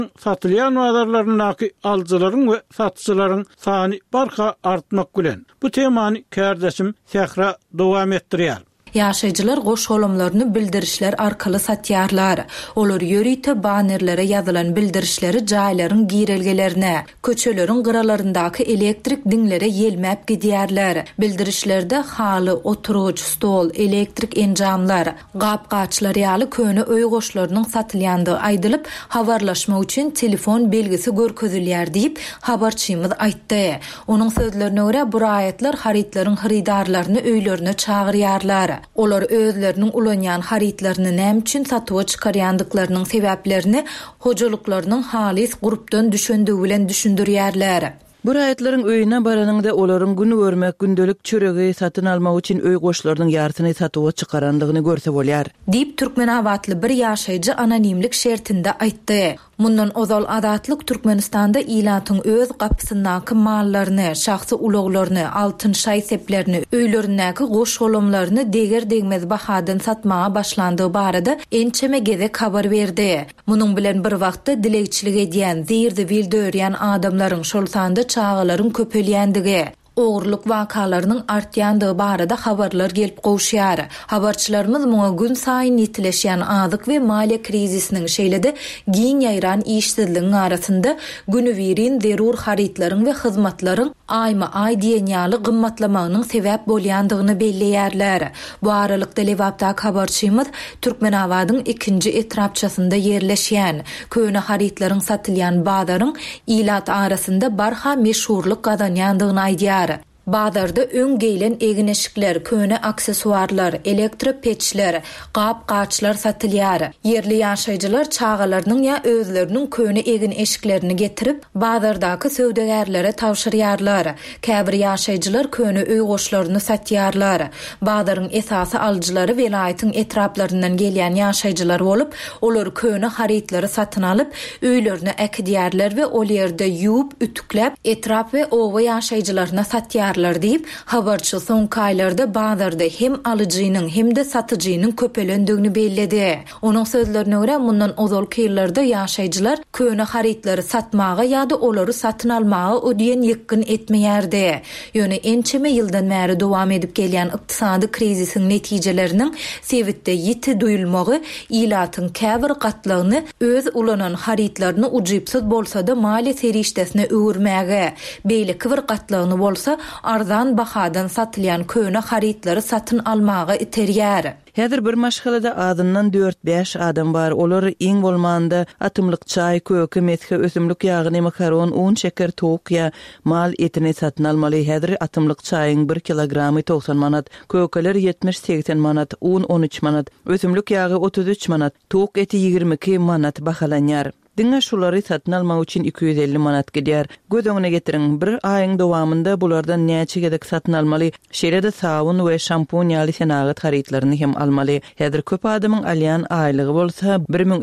satılyan bazarlarındaki alıcıların ve satıcıların sany barka artmak bilen bu temany kärdeşim Sehra dowam etdirýär. Yaşayıcılar goş olumlarını bildirişler arkalı satýarlar. Olar ýörite banerlere ýazylan bildirişleri jaýlaryň girelgelerine, köçelerin gyralaryndaky elektrik diňlere ýelmäp gidýärler. Bildirişlerde haly, oturuç, stol, elektrik enjamlar, gapgaçlar ýaly köne öý goşlarynyň satylýandygy aýdylyp, habarlaşma üçin telefon belgisi görkezilýär diýip habarçymyz aýtdy. Onuň sözlerine görä bu raýatlar haritlaryň haridarlaryny öýlerine çagyrýarlar. Olar özlerinin ulanyan haritlaryny näme üçin satyp çykarýandyklarynyň sebäplerini hojalyklarynyň halis grupdan düşündügi bilen düşündirýärler. Bu raýatlaryň öýüne baranyňda olaryň günü görmek, gündelik çöregi satyn almak üçin öý goşlarynyň ýartyny satyp çykarandygyny görse bolýar. Diýip Türkmenawatly bir ýaşaýjy anonimlik şertinde aýtdy. Mundan ozal adatlyk Türkmenistanda ilatyň öz gapysyndaky mallaryny, şahsy ulaglaryny, altyn şaý seplerini, öýlerindäki goş olumlaryny deger degmez bahadan satmaga başlandygy barada ençeme gezek habar berdi. Munyň bilen bir wagtda dilekçilik edýän, zirdi bildirýän adamlaryň şol sanda çağalaryň köpelýändigi, oğurluk vakalarynyň artýandygy barada habarlar gelip gowşýar. Habarçylarymyz muňa gün saýyn ýetileşýän azyk we maliýe krizisiniň şeýlede giň ýaýran işsizligiň arasynda günübirin zerur haritlaryň we hyzmatlaryň aýma-aý diýen ýaly gymmatlamagynyň sebäp bolýandygyny belleýärler. Bu aralykda Lewapda habarçymyz Türkmenawadyň ikinji etrapçasynda ýerleşýän köne haritlaryň satylýan bazaryň ilat arasynda barha meşhurlyk gazanýandygyny aýdýar. Bazarda öň geýlen egineşikler, köne aksesuarlar, elektropeçler, gap-gaçlar satylýar. Yerli ýaşaýjylar çağalarynyň ýa özleriniň köne egin eşiklerini getirip bazardaky söwdegärlere tawşyrýarlar. Käbir ýaşaýjylar köne öý goşlaryny satýarlar. Bazaryň esasy alyjylary welaýatyň etraplaryndan gelýän ýaşaýjylar bolup, olar köne haritlary satyn alyp öýlerini äkidýärler we ol ýerde ýuwup, ütükläp, etrap we owa ýaşaýjylaryna satýarlar diýip habarçy soňky aýlarda bazarda hem alyjynyň hem de satyjynyň köpelendigini belledi. Onuň sözlerine görä mundan ozal kyrlarda ýaşaýjylar köne haritlary satmaga ýa-da olary satyn almaga ödýen ýekyn etmeýärdi. Ýöne ençeme ýyldan bäri dowam edip gelýän ykdysady krizisiň netijeleriniň sebitde ýiti duýulmagy ilatyň käbir gatlagyny öz ulanan haritlaryny ujypsyz bolsa-da maliýe serişdesine öwürmäge, beýle bir gatlagyny bolsa arzan bahadan satylýan köne haritlary satyn almaga iterýär. Häzir bir maşgalada adından 4-5 adam bar. Olar iň bolmanda atymlyk çaý, köke, metke, ösümlik ýagyny, makaron, un, şeker, tok ýa mal etini satyn almaly. Häzir atymlyk çaýyň 1 kilogramy 90 manat, kökeler 70-80 manat, un 13 manat, ösümlik ýagy 33 manat, tok eti 22 manat bahalanýar. Diňe şolary satyn almak üçin 250 manat gidýär. Göz öňüne getiriň, bir aýyň dowamında bulardan näçe gedek satyn almaly. Şeýle-de sabun we şampun ýaly senagat haritlaryny hem almaly. Häzir köp adamyň alýan aýlygy bolsa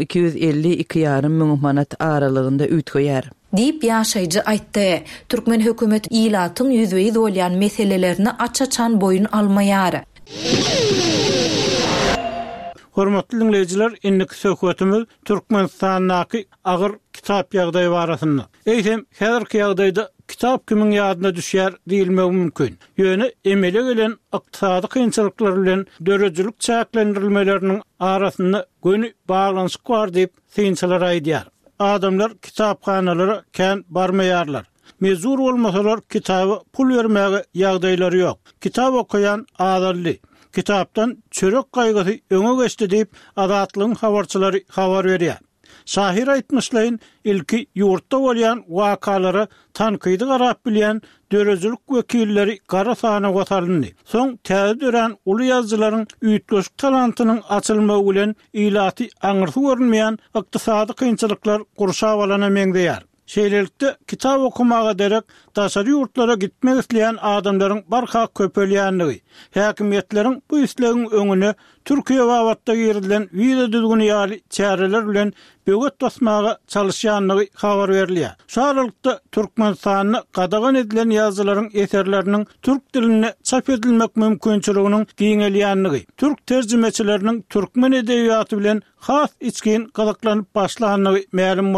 1250-2,5 müň manat aralygynda ütgeýär. Diýip ýaşaýjy aýtdy. Türkmen hökümet ilatyň ýüzüňi bolýan meselelerini açaçan boyun almaýar. Hormatly dinleyijiler, indiki söhbetimiz Türkmenistanyň agyr kitap ýagdaýy barasynda. Eýsem, häzirki ýagdaýda kitap kimin ýadyna düşýär diýilmegi mümkin. Ýöne emele gelen ykdysady kynçylyklar bilen dörejilik çäklendirilmeleriniň arasynda göni baglanyşyk bar diýip synçylar aýdýar. Adamlar kitapxanalara kän barmaýarlar. Mezur bolmasalar kitaby pul bermäge ýagdaýlary ýok. Kitap okuyan adally. Kitaptan çörek gaýgasy öňe geçdi diýip adatlyň habarçylary habar berýär. Şahir aýtmyşlaryň ilki ýurtda bolýan wakalary tankydy garap bilýän dörejilik wekilleri gara sahna gotarlyndy. Soň täze dören uly ýazgylaryň üýtgeşik talantynyň açylmagy bilen ilaty aňyrsy görünmeýän ykdysady kynçylyklar gurşap alana meňdeýär. Şeýlelikde kitap okumaga derek daşary ýurtlara gitmek isleýän adamlaryň barha köpelýändigi, häkimetleriň bu islegiň öňüne Türkiýe wagtda girilen wiza düzgün ýaly çäreler bilen böget basmaga çalışýanlygy habar berilýär. Şu aralykda Türkmenistanyň gadagan edilen ýazgylaryň eserleriniň türk diline çap edilmek mümkinçiliginiň giňelýänligi, türk terjümeçileriniň türkmen edebiýaty bilen has içkin gadaklanyp başlanýanlygy ma'lum boldy.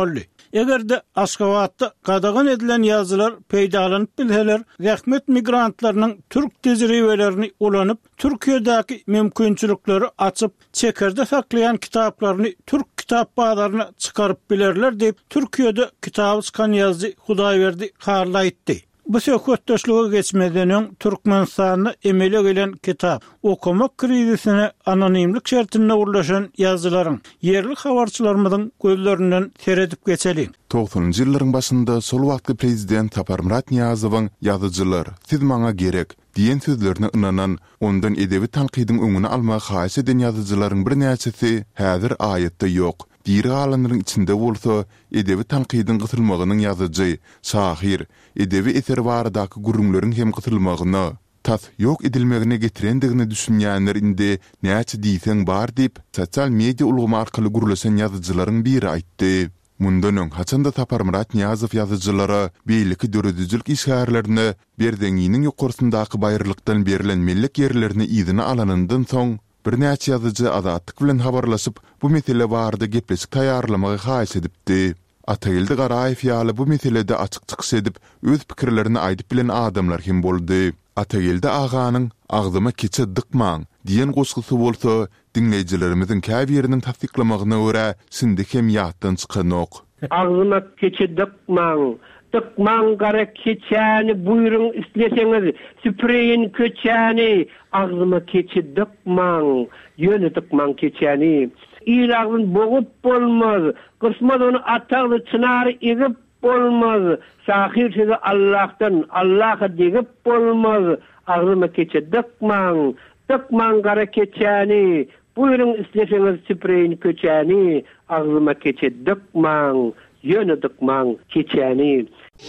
Egerde Aşgabatda qadağan edilen yazılar peýdalanyp bilseler, rahmet migrantlarynyň türk tejribelerini ulanyp, Türkiýedäki mümkinçilikleri açyp, çekerde saklayan kitaplaryny türk kitap bazarına çıkarıp bilerler diýip Türkiýede kitap çykan ýazdy Hudaýberdi harly aýtdy. Bu söhbetdeşlige geçmeden öň Türkmenistanyny emele gelen kitap okumak krizisine anonimlik şertinde ulaşan yazılaryň yerli habarçylarymyň gözlerinden seredip geçeli. 90-njy ýyllaryň başynda sol wagtky prezident Saparmurat Niyazowyň ýazyjylar "Siz maňa gerek" diýen sözlerine inanan, ondan edebi tanqidin öňüne almak haýsy eden ýazyjylaryň bir näçesi häzir aýatda ýok. Diri alanlaryň içinde bolsa, edebi tanqidin gysylmagynyň ýazyjy, şahir, edebi eser baradaky gurrunlaryň hem gysylmagyny, tas ýok edilmegine getirendigini düşünýänler indi näçe diýseň bar diýip, sosial media ulgamy arkaly gurulasan ýazyjylaryň biri aýtdy. Mundan öň haçanda Saparmurat Niyazow ýazyjylary beýleki döredüjilik işgärlerini berdeňiniň ýokursundaky baýrlykdan berilen millet ýerlerini ýygyna alanyndan soň bir näçe ýazyjy Azatlyk bilen habarlaşyp bu mesele barada gepleşik taýýarlamagy haýsy edipdi. Atagildi Garaýew ýaly bu meselede açyk çykyş edip öz pikirlerini aýdyp bilen adamlar hem boldy. Atagildi aganyň "Agzyma keçe dykmaň" diýen goşgusy bolsa, dinleýijilerimiziň käbiriniň tasdiklamagyna görä sindi hem ýatdan çykanok. Agzyma keçe dykmaň. Tıkman gara keçäni buýruň isleseňiz, süpreýin köçäni, agzyma keçi dıkman, ýöne dıkman keçäni. İlagyn bogup bolmaz, kysmad onu atagly çynary egip bolmaz, sahir sizi Allah'a degip bolmaz, agzyma keçi dıkman, dıkman gara keçäni, buýruň isleseňiz, süpreýin köçäni, agzyma keçi dıkman, ýöne dıkman keçäni.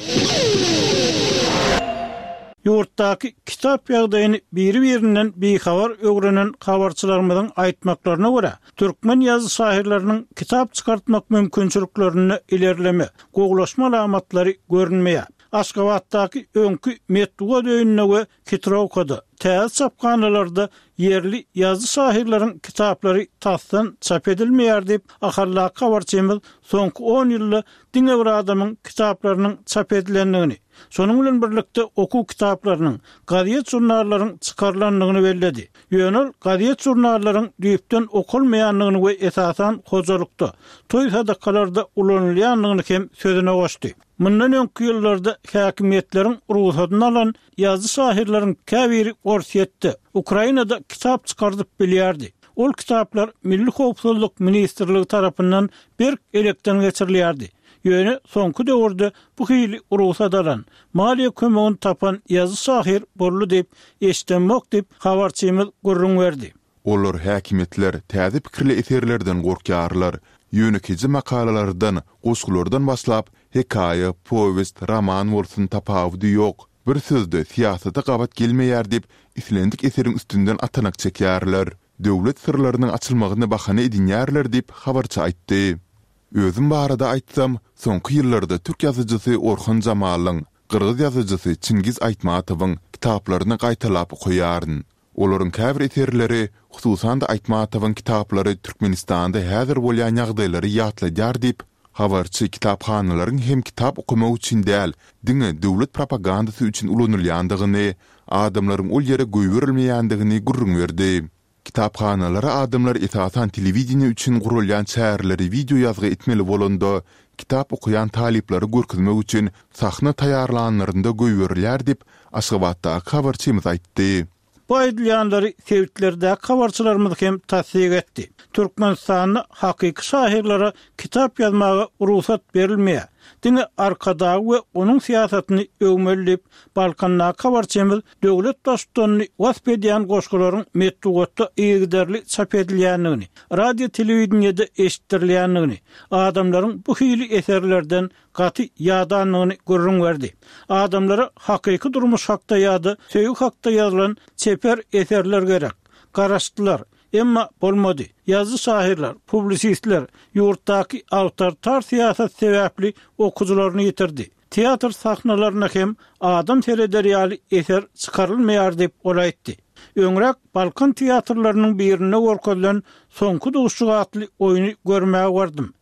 Ýurtdaky kitap ýagdaýyny biri-birinden bihabar öwrenen habarçylarymyň aýtmaklaryna görä, türkmen ýazy şairleriniň kitap çykartmak mümkinçiliklerini ilerleme, goglaşma alamatlary görünmeýär. Aşgabatdaky öňkü Metduga döýünne Kitrawkada täze çapkanalarda yerli ýazy şairleriň kitaplary tasdan çap edilmeýär diýip ahalla habarçymyz soňky 10 ýylda diňe bir adamyň kitaplarynyň çap edilendigini, şonuň bilen birlikde oku kitaplarynyň, gaziet jurnallaryň çykarlandygyny belledi. Ýönel gaziet jurnallaryň düýpden okulmaýanlygyny we esasan hojulukda, toý sadakalarda ulanylýanlygyny hem sözüne goşdy. Mundan öňki ýyllarda häkimetleriň ruhsatyny alan ýazy şairleriň käbiri Orsiýetde Ukrainada kitap çykardyp bilýärdi. Ol kitaplar Milli Howpsuzlyk Ministrligi tarapyndan bir elekden geçirilýärdi. Ýöne soňky döwürde bu hili ruhsat alan, maliýe kömegini tapan ýazy şair bolly diýip eşitmek diýip habarçymyz gurrun berdi. Olar häkimetler täze pikirli eserlerden gorkýarlar. Ýönekiji makalalardan, goşgulardan baslap, hekaýa, powest, roman bolsun tapawdy ýok. Bir sözde siýasata gabat gelmeýär diýip islendik eseriň üstünden atanak çekýärler. Döwlet sırlarynyň açylmagyna bahana edinýärler diýip habarçy aýtdy. Özüm barada aýtsam, soňky ýyllarda türk ýazyjysy Orhan Jamalyň, kyrgyz ýazyjysy Çingiz Aýtmatowyň kitaplaryny gaýtalap goýaryn. Olaryň käbir eserleri, hususan da Aýtmatowyň kitaplary Türkmenistanda häzir bolýan ýagdaýlary ýatladýar diýip habarçy kitaphanalaryň hem kitap okumak üçin däl, diňe döwlet propagandasy üçin ulanylýandygyny, adamlaryň ol ýere goýberilmeýändigini gurrun berdi. Kitaphanalary adamlar esasan telewiziýa üçin gurulýan çäherleri video ýazgy etmeli bolanda, kitap okuyan talipleri görkezmek üçin sahna taýýarlanlarynda goýberilýär diýip Aşgabatda habarçymyz aýtdy. Bu aýdylýanlary sewitlerde habarçylarymyz hem tasdik etdi. Türkmenistanyň hakyky şairlere kitap ýazmagy ruhsat berilmeýär. Diňe arkada we onuň siýasatyny öwmeldip, Balkanna habarçymyz döwlet dostlaryny wasp edýän goşgularyň Metdugatda ýygdarly çap edilýändigini, radio telewiziýada eşitdirilýändigini, adamlaryň bu hili eserlerden gaty ýadanlygyny görüň berdi. Adamlara hakyky durmuş hakda ýa-da söýgü hakda ýazylan çeper eserler gerek. Garaşdylar. Emma bolmady. Ýazy şairler, publisistler ýurtdaky awtoritar siýasat sebäpli okujularyny ýitirdi. Teatr sahnalaryna hem adam terederýaly eser çykarylmaýar diýip olaýtdy. Öňrek Balkan teatrlarynyň birine görkezlen soňky duşugatly oýuny görmäge bardym.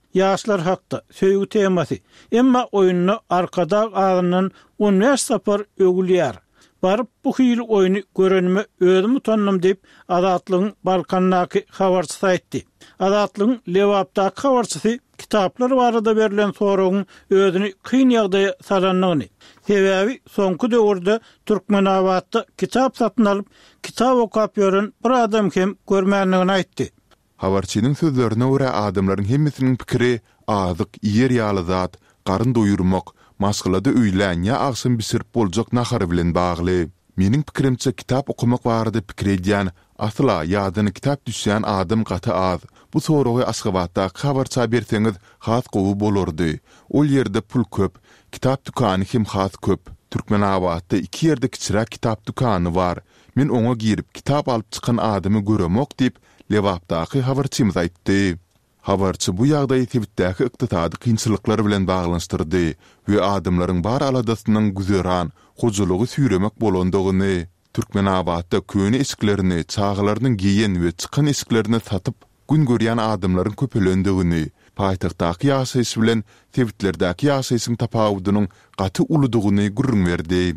yaşlar hakda söýgü temasy. Emma oýuny arkada ağından 15 sapar ögülýär. Barıp bu hili oyunu görenime özümü tanınım deyip Adatlygyň Balkandaky habarçysy aýtdy. Adatlygyň Lewapdaky habarçysy kitaplar barada berilen soragyň özüni kyn ýagdaýa salanlygyny. Sebäbi soňky döwürde Türkmenawatda kitap satyn alyp kitap okap ýören bir adam hem görmänligini aýtdy. Habarçynyň sözlerine görä adamlaryň hemmisiniň pikiri azyk, ýer ýaly zat, garyn doýurmak, maskylada öýlän ýa agsyn bisirip boljak nahary bilen bagly. Meniň pikirimçe kitap okumak barada pikir edýän, asla ýadyny kitap düşýän adam gaty az. Bu soragy Aşgabatda habarça berseňiz has gowy bolardy. Ol ýerde pul köp, kitap dükany hem has köp. Türkmenawatda 2 ýerde kiçiräk kitap dükany bar. Men oňa girip kitap alyp çykan adamy göremok diýip Lewapdaky habarçymyz aýtdy. Habarçy bu ýagdaýy Tibetdäki ykdysady kynçylyklar bilen baglanşdyrdy we adamlaryň bar aladasynyň güzeran, hojulugy süýremek bolandygyny, Türkmenawatda köni esklerini, çağlarynyň giýen we çykan esklerini satyp gün görýän adamlaryň köpelendigini, paýtagtdaky ýaşaýyş bilen Tibetlerdäki ýaşaýyşyň tapawudynyň gaty uludygyny gürrüň berdi.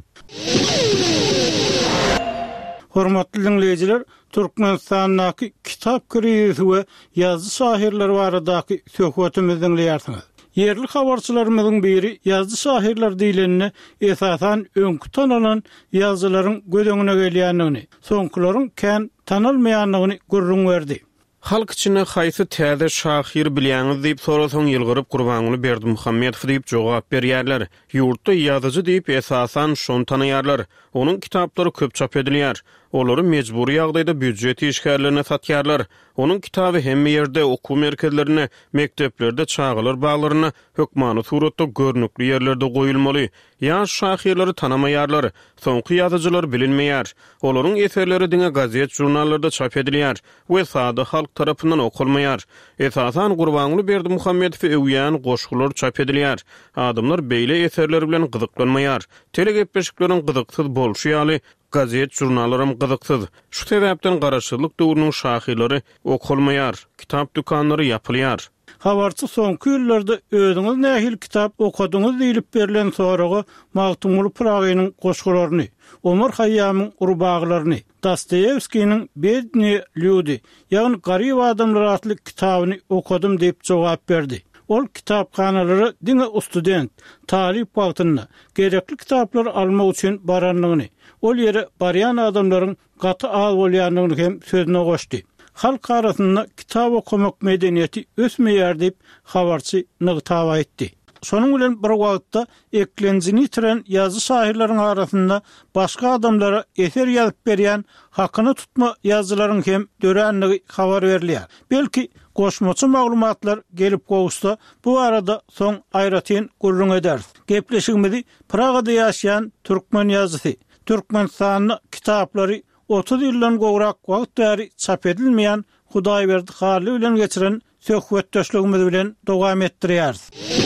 Hormatly dinleyijiler, Türkmenistanyň kitap krizisi we ýazgy şairler baradaky söhbetimizi dinleýärsiňiz. Yerli habarçylarymyzyň biri ýazgy şairler diýlenini esasan öňkü tanalan ýazgylaryň gödeňine gelýändigini, soňkylaryň kän tanalmaýanlygyny görrüň berdi. Halk içine haýsy täze şahyr bilýäňiz diýip sorasaň ýylgyryp Gurbanuly Berdimuhammedow diýip jogap berýärler. Ýurtda ýazyjy diýip esasan şonu tanaýarlar. Onuň kitaplary köp çap edilýär. Olary mejburi ýagdaýda büdjet işgärlerine satýarlar. Onuň kitaby hemme ýerde okuw merkezlerine, mekteplerde çağılar baglaryna, hökmany suratda görnükli ýerlerde goýulmaly. Ýaş şahyrlary tanamaýarlar, soňky ýazyjylar bilinmeýär. Olaryň eserleri diňe gazet, jurnallarda çap edilýär we sady halk tarapyndan okulmaýar. Esasan Gurbanuly Berdimuhammedow öwýän goşgular çap edilýär. Adamlar beýle eserler bilen gyzyklanmaýar. Telegepleşikleriň gyzyksyz bolşy ýaly gazet, jurnallarym gyzyksyz. Şu sebäpden garaşylyk döwrüniň şahyrlary okulmaýar, kitap dükanlary ýapylýar. Habarçy soňky ýyllarda özüňiz nähil kitap okudyňyz diýilip berilen soragy Magtumuly Pragynyň goşgularyny, Omar Hayyamyň urbaglaryny, Dostoyevskiň Bedni Люди, ýagny garyb adamlar atly kitabyny okudum diýip jogap berdi. Ol kitapxanalary diňe student, tarih wagtynda gerekli kitaplar almak üçin baranlygyny, ol ýere barýan adamlaryň gaty az bolýanlygyny hem sözüne goşdy. Halk arasynda kitap okumak medeniýeti ösmeýär diýip habarçy nygtaw aýtdy. Şonuň bilen bir wagtda eklenjini itiren ýazgy şairleriň arasynda başga adamlara eser ýazyp berýän, hakyny tutma ýazgylaryň hem döränligi habar berilýär. Belki goşmaçy maglumatlar gelip gowuşsa bu arada soň aýratyn gurrun eder. Gepleşigimizi Pragada ýaşaýan türkmen ýazgysy, Türkmenistanyň kitaplary 30 ýyldan gowrak wagt bäri çap edilmeýän Hudaýberdi Haly bilen geçiren söhbetdeşligimiz bilen dowam etdirýäris.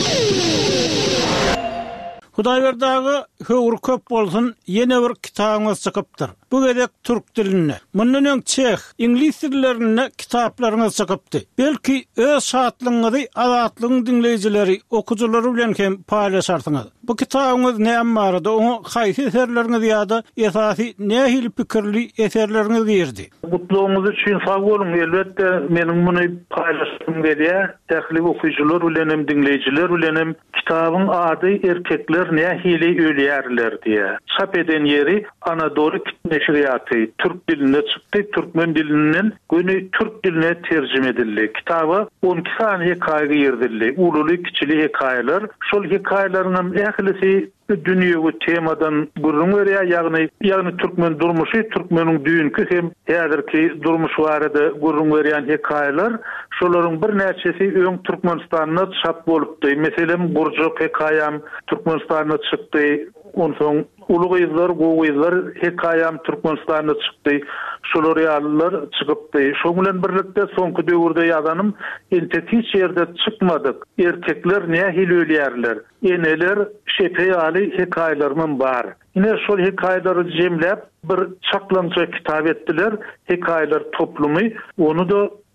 Hudaýberdagy höwür köp bolsun ýene bir kitabyňyz çykypdyr. Bu gedek türk diline, mundan öň çex, ingliz dillerine kitaplaryňyz çykypdy. Belki öz şatlygyňyzy Adatlygyň dinleýijileri, okujulary bilen hem paýlaşarsyňyz. Bu kitabyňyz näme barada, oňa haýsy eserleriňiz ýa-da esasy nähili pikirli eserleriňiz berdi? Mutluğumuz için sağ olun. Elbette benim bunu paylaştım diye tähli okuyucular bilen hem dinleyijiler bilen hem kitabın adı Erkekler Nähili Ölýärler diye. Çap eden yeri Anadolu Neşriyatı. Türk diline çıktı. Türkmen dilinden günü Türk diline tercüme edildi. Kitabı 12 tane hikaye girdildi. Ululu kiçili hikayeler. Şol hikayelerin ählisi dünýägi temadan gurrun berýär, ýagny türkmen durmuşy, türkmeniň düýünki hem häzirki durmuş barada gurrun berýän hikayeler, şolaryň bir näçesi öň Türkmenistanyna çap bolupdy. Meselem Burjak hikayam Türkmenistanyna çykdy. Onsoň Ulu Gyzlar, Gowy Gyzlar hikayam Türkmenistanyna çykdy. Şolary ýalylar çykypdy. Şo bilen birlikde soňky döwürde ýazanym entek hiç ýerde çykmadyk. Erkekler nähili ölýärler. Eneler şepe ýaly hikaýalaryň bar. Ine şol hikaýalary jemläp bir çaklança kitap etdiler. Hikaýalar toplumy. Onu da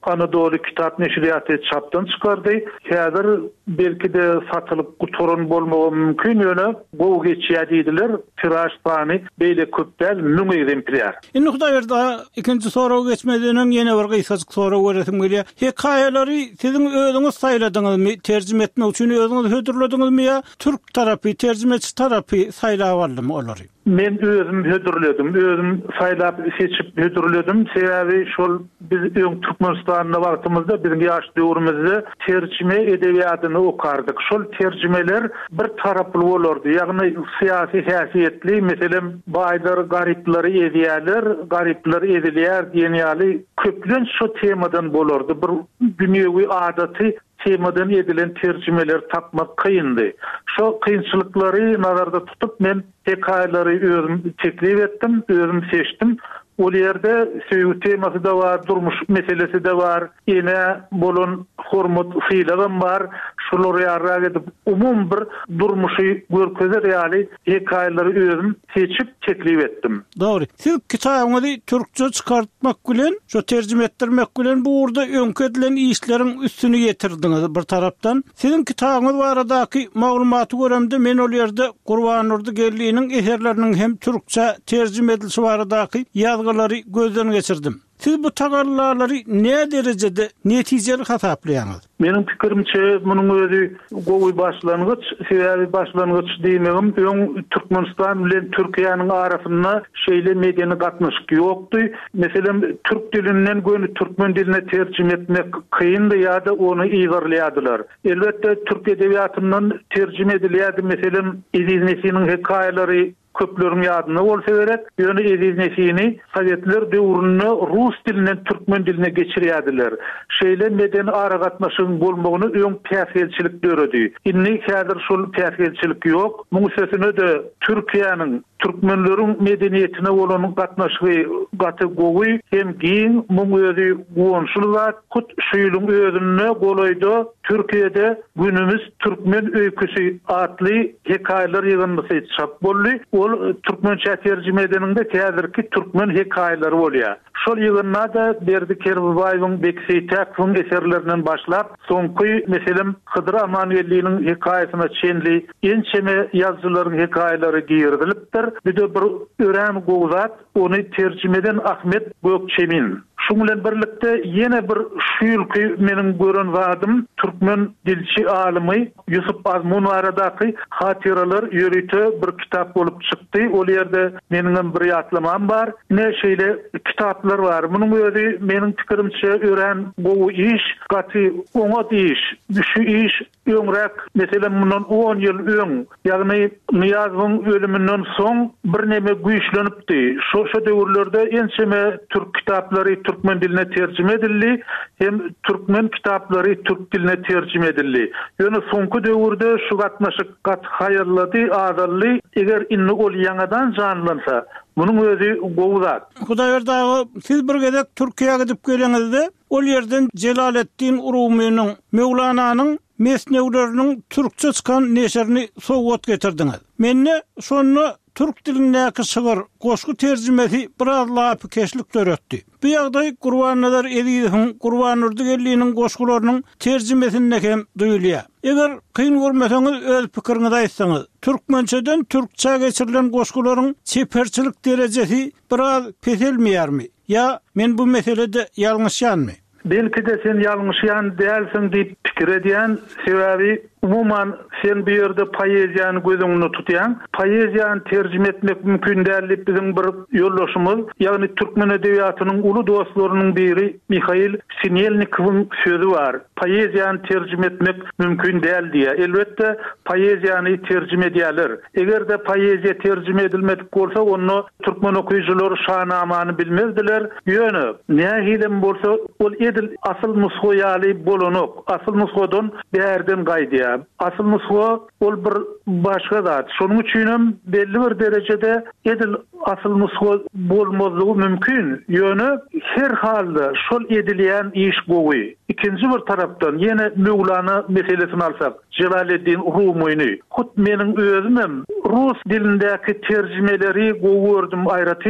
Anadolu Kitap Neşriyatı çapdan çıkardı. Häzir belki de satılıp gutorun bolmagy mümkün ýöne bu geçýär diýdiler. Tiraj sany beýle köp däl, 1000 egzemplar. Indi Hudaýberde ikinji soraw geçmeden ýene bir gysgaçyk soraw beresim gelýär. Hekaýalary siziň özüňiz saýladyňyzmy, terjime etmek üçin özüňiz hödürlediňizmi ýa türk tarapy, terjimeçi tarapy saýlap aldymy olary? Men özüm hödürledim, özüm saýlap seçip hödürledim. Sebäbi şol biz öň Türkmenistanyna wagtymyzda birinji ýaş döwrümizde terjime edebiýatyny okardyk. Şol terjimeler bir taraply bolardy. Ýagny syýasy häsiýetli, meselem baýlar garyplary edýärler, garyplar edilýär diýen ýaly köplen şu temadan bolardy. Bir dünýäwi adaty temadan edilen terjimeler tapmak kıyındı. Şu kıyınçılıkları nazarda tutup men hekaýalary özüm teklif etdim, özüm seçdim. O ýerde söýgü temasy da bar, durmuş meselesi de bar, ene bolan hormat fiilagam bar. Şolary ýarrak edip umum bir durmuşy görkezer ýaly hekaýalary özüm seçip teklif etdim. Dogry. Siz kitabyňyzy türkçe çykartmak bilen, şo terjime etdirmek bilen bu urda öňkü edilen işleriň üstüni getirdiňiz bir tarapdan. Siziň kitabyňyz baradaky maglumaty göremde men ol ýerde Gurban Urdugelliňiň eserleriniň hem türkçe terjime edilişi baradaky ýazgylary gözden geçirdim. Siz bu tagallarları ne derecede netijeli hasaplaýaňyz? Menin pikirimçe munyň özü gowy başlangıç, sebäbi başlangıç diýmegim, öň Türkmenistan bilen Türkiýanyň arasynda şeýle medeni gatnaşyk ýokdy. Meselem türk dilinden göni türkmen diline terjime etmek kıyındy ýa-da onu ýygyrlaýardylar. Elbetde türk edebiýatyndan terjime edilýärdi. Meselem Ediz Nesiniň hekaýalary köpleriň ýadyna bolsa gerek. Ýöne Ediz Nesini Sowetler döwründe rus dilinden türkmen diline geçirýärdiler. Şeýle medeni ara gatnaşygyň bolmagyny öň täsirçilik döredi. Inni häzir şol täsirçilik ýok. Muňa sesine de Türkiýanyň türkmenleriň medeniýetine bolan gatnaşygy gaty gowy hem giň muňa özü gonşullar kut şeýlüň özüne golaýdy. Türkiýede günümüz türkmen öýküsi atly hekaýalar ýygyndysy çap boldy. Ol türkmençe terjime edeninde häzirki türkmen hekaýalary bolýar. Şol ýygynna da Berdi Kerbibaýyň Bekseytäkiň eserlerinden başlap, soňky meselem Hydyr Amanyeliň hekaýasyna çenli ençeme ýazgylaryň hekaýalary giýirilipdir. Bir de bir ören gowzat, ony terjimeden Ahmet Gökçemin. Şuň bilen birlikde ýene bir şuýulky meniň gören wadym türkmen dilçi alymy Yusuf Azmun aradaky hatiralar ýörüte bir kitap bolup çykdy. Ol ýerde meniň bir ýatlamam bar. Ne şeýle kitaplar bar. Munyň özü meniň pikirimçe ören bu iş gaty oňat iş. Şu iş öňrek meselem mundan 10 ýyl öň, ýagny Niyazowyň ölümünden soň bir neme güýçlenipdi. Şo döwürlerde ençeme türk kitaplary türkmen diline terjime edildi, hem türkmen kitaplary türk diline terjime edildi. Ýöne soňky döwürde şu gatnaşyk gat haýyrlady, azally, eger inni ol ýangadan janlansa, munyň özü gowzat. Hudaýberde siz bir gezek Türkiýe gidip geleňizde, ol ýerden Jelaletdin Urumynyň Mevlananyň mesnewleriniň türkçe çykan neşerini sowgat getirdiňiz. Menne şonu türk dilindäki şygyr goşgu terjimesi biraz lapikeşlik döretdi. Bu ýagdaý Gurbannalar Ediziň, Gurban Urdugelliňiň goşgularynyň terjimesinde hem duýulýar. Eger kyn görmeseňiz öz pikiriňizi aýtsaňyz, türkmençeden türkçe geçirilen goşgularyň çeperçilik derejesi biraz peselmeýärmi? Ya men bu meselede ýalňyşýanmy? Belki de sen ýalňyşýan dälsiň diýip pikir edýän, sebäbi umuman sen bir ýerde poeziýany gözüňde tutýan, poeziýany terjime etmek mümkin däl bizim bir ýoldaşymyz, ýagny türkmen edebiýatynyň uly dostlarynyň biri Mihail Sinelnikov'un sözü var. Poeziýany terjime etmek mümkin däl diýe. Elbetde poeziýany terjime edýärler. Eger de poeziýa terjime edilmedik bolsa, onu türkmen okuyucular şahnamany bilmezdiler. Ýöne nähilem bolsa ol edil asıl nusxoýaly bolanok, asıl nusxodan bärden gaýdýar. Asıl nusxo ol bir başga zat. Şonuň üçin belli bir derejede edil asıl nusxo bolmazlygy mümkin. Ýöne her halda şol edilýän iş gowy. İkinji bir tarapdan ýene Mevlana meselesini alsak, Jelaletdin Rumiýny, hut meniň özüm rus dilindäki terjimeleri gowy gördüm aýratynam.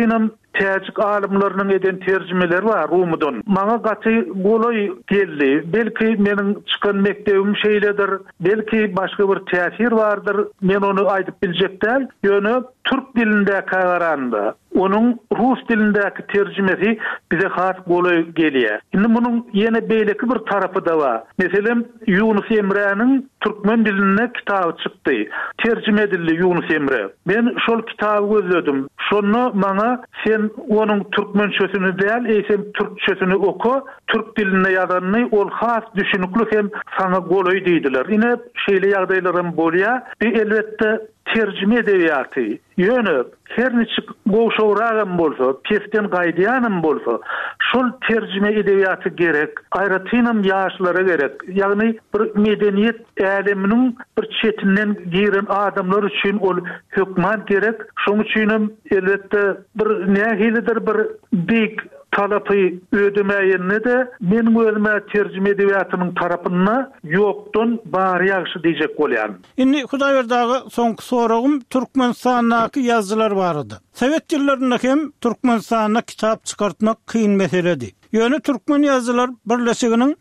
täjik alimlarynyň eden terjimeleri var Rumydan. Maňa gaty golay geldi. Belki meniň çykan mektebim şeýledir, belki başga bir täsir bardyr. Men onu aýdyp biljek däl. Ýöne türk dilinde kagarandy. Onun Rus dilindäki terjimesi bize has golay gelýär. Indi munyň ýene beýleki bir tarapy da bar. Meselem Yunus Emre'nin Türkmen diline kitabı çykdy. Terjime edildi Yunus Emre. Ben şol kitabı gözledim. Şonu maňa sen onun Türkmençesini däl, eýsem Türkçesini oku. Türk dilinde ýazanyny ol has düşünükli hem sana golay diýdiler. Ine şeýle ýagdaýlarym bolýar. Elbetde terjime edebiýaty. Ýöne her niçik goşawragym bolsa, pesden gaýdýanym bolsa, şol terjime edebiýaty gerek, aýratynam ýaşlara gerek. Ýagny bir medeniýet äleminiň bir çetinden giren adamlar üçin ol hökman gerek. Şoň üçin elbetde bir nähilidir bir big talapy ödemeýänne de men özüme terjime edebiýatynyň tarapyna ýokdan bar ýagşy diýjek bolýan. Indi Hudaýberdagy soňky soragym Türkmenistanaky ýazgylar barady. Sowet ýyllarynda hem Türkmenistana kitap çykartmak kyn meseledi. Ýöne türkmen ýazgylar birleşiginiň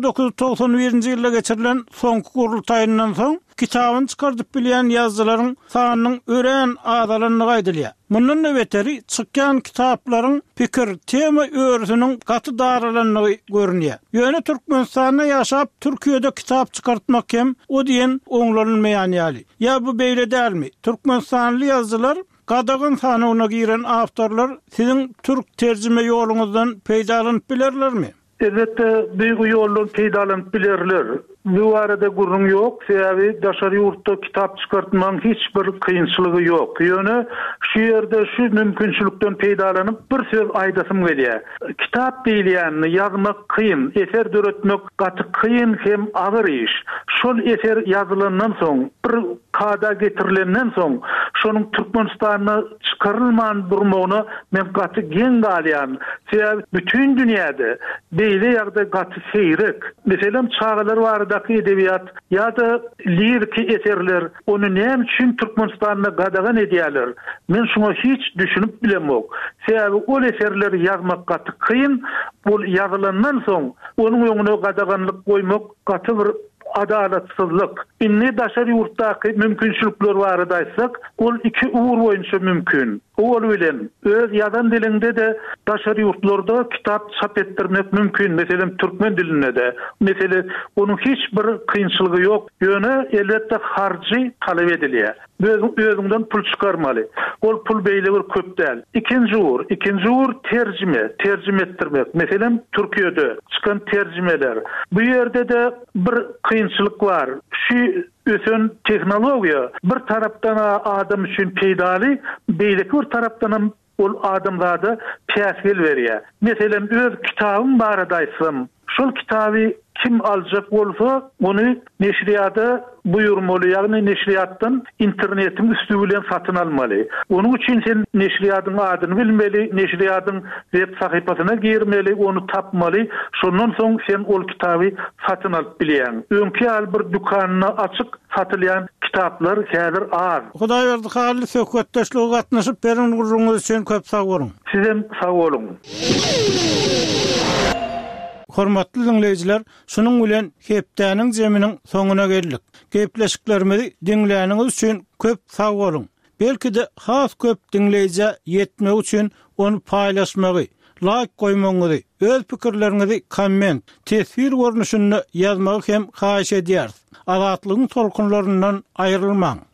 1991-nji ýylda geçirilen soňky gurultaýyndan soň kitabyn çykardyp bilýän ýazgylaryň sanynyň ören azalanyny gaýdylýar. Mundan öweteri çykýan kitaplaryň pikir, tema öwrüsiniň gaty daralanyny görünýär. Ýöne Türkmenistanda ýaşap Türkiýede kitap çykartmak hem o diýen oňlanylmaýan ýaly. Ya bu beýle dälmi? Türkmenistanly ýazgylar Gadagyn sanyna giren awtorlar siziň türk terjime ýoluňuzdan peýdalanyp bilerlermi? Elbette büyük ýollar peýdalanyp bilerler. Bu arada gurrun yok. Sebebi daşary ýurtda kitap çykartmaň hiç bir kıyınçılığı yok. Ýöne şu ýerde şu mümkinçilikden peýdalanyp bir söz aýdasym gelýär. Kitap diýilýänni ýazmak kıyın, eser döretmek gaty kıyın hem agyr iş. Şol eser ýazylandan soň, bir kada getirilenden soň, şonuň Türkmenistana çykarylman durmagyny men gaty gen galýan. Sebebi bütün dünýäde beýle ýagda gaty seýrek. Meselem çağlar barda edebiyat ya da lirik eserler onu näme üçin Türkmenistan'a gadagan edýärler. Men şuna hiç düşünüp bilemok. Sebebi o eserler ýazmak gaty kıyın, bu ýazylandan soň onuň ýoňuna gadaganlyk goýmak gaty bir adalatsızlyk. Inni daşary ýurtdaky mümkinçilikler baradaýsak, ol iki ugur boýunça mümkin. Ol bilen öz ýazan dilinde de daşary ýurtlarda kitap çap etdirmek mümkin. Meselem türkmen diline de. Mesele onun hiç bir kıyınçılığı yok. Ýöne elbetde harjy talep edilýär. Özüňden pul çykarmaly. Ol pul beýle bir köp däl. Ikinji ugur terjime etdirmek. Meselem Türkiýede çykan terjimeler. Bu ýerde de bir kıyınçılık var. Şu ösün teknologiýa bir tarapdan adam üçin peýdali, beýleki bir tarapdan ol adamlarda täsir berýär. Meselem öz kitabym baradaýsam, şol kitaby kim aljak bolsa, onu neşriyada buyurmaly, ýagny neşriyatdan internetin üstü bilen satyn almaly. Onuň üçin sen neşriyatyň adyny bilmeli, neşriyatyň web sahypasyna girmeli, onu tapmaly. Şondan soň sen ol kitaby satyn alyp bilýän. Öňki ýaly bir dukanyny açyk satylýan kitaplar häzir az. Hudaýberdi hally söhbetdeşlige gatnaşyp beren gurruňyz üçin köp sag bolun. Sizem sag bolun. Hormatly dinleyijiler, şunuň bilen hepdäniň jeminiň soňuna geldik. Gepleşiklerimizi dinleýäniňiz üçin köp sag bolun. Belki de has köp dinleýije ýetmek üçin onu paýlaşmagy, like goýmagy, öz pikirleriňizi komment, tesir görnüşinde ýazmagy hem haýyş edýäris. Azatlygyň tolkunlaryndan aýrylmaň.